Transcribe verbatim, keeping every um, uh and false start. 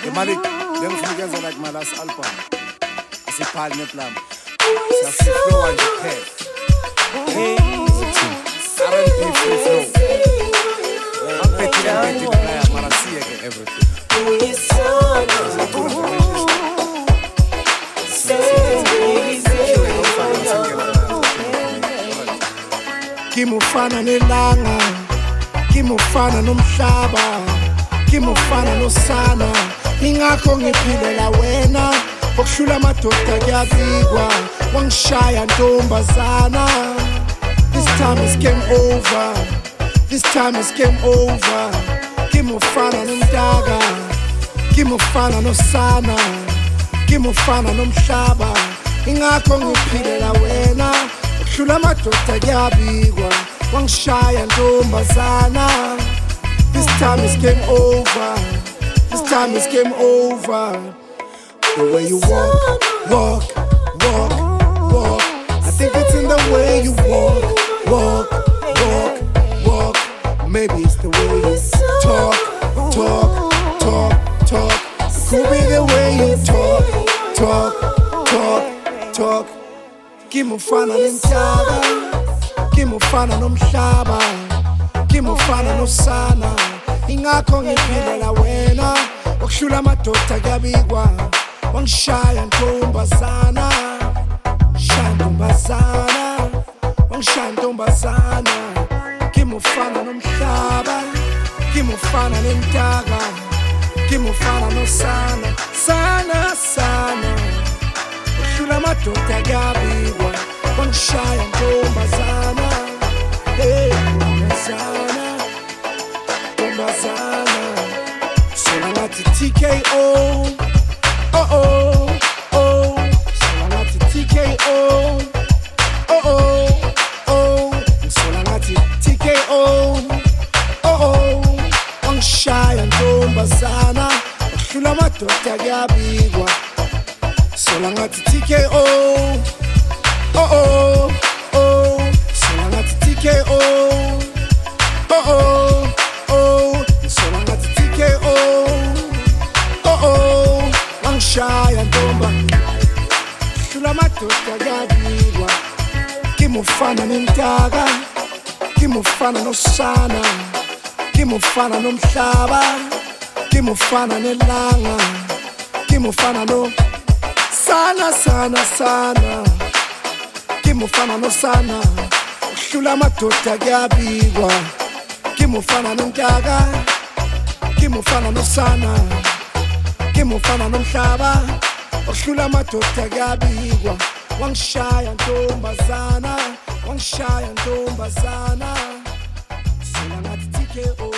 Malik, dem fliegen like my last album. It's a palme plan. It's a free flow and the care. Hey, R and B free flow. I'm petty and petty, but I am see again everything. Kimufana nelanga, kimufana nomhlaba, kimufana nosana. Ingakho ngiphilela wena, okushula amadoda kuyabikwa, wangishaya ntombazana. This time is game over, this time is game over. Kimufana nomdaka, kimufana nosana, kimufana nomhlaba. Ingakho ngiphilela wena, okushula amadoda kuyabikwa, wangishaya ntombazana. This time is game over, this time is game over. The way you walk, walk, walk, walk. I think it's in the way you walk, walk, walk, walk. Maybe it's the way you talk, talk, talk, talk. It could be the way you talk, talk, talk, talk. Kimufana nomhlaba, kimufana nomhlaba, kimufana nosana. Ingakho ngiphilela wena, okushula amadoda kuyabikwa, wangishaya ntombazana, shaya ntombazana, wangishaya ntombazana. Kimufana nomhlaba, kimufana nentaka, kimufana nosana, sana sana. Okushula amadoda kuyabikwa, wangishaya ntombazana, hey ntombazana. Sola ngati T K O, oh oh, oh. Sola ngati T K O, oh oh, oh. Sola ngati T K O, oh oh. Wangishaya ntombazana, okushula amadoda kuyabikwa. Sola ngati T K O, oh oh, oh. Sola ngati T K O, oh oh. Wangishaya ntomba, shula amadoda kuyabikwa. Kimufana nentaka, kimufana nosana, kimufana nomhlaba, kimufana nelanga, kimufana no sana sana sana. Kimufana nosana, shula amadoda kuyabikwa. Kimufana nentaka, kimufana nosana, kimufana nomhlaba, okushula amadoda kuyabikwa. Wangishaya ntombazana, wangishaya ntombazana. Sola ngathi T K O.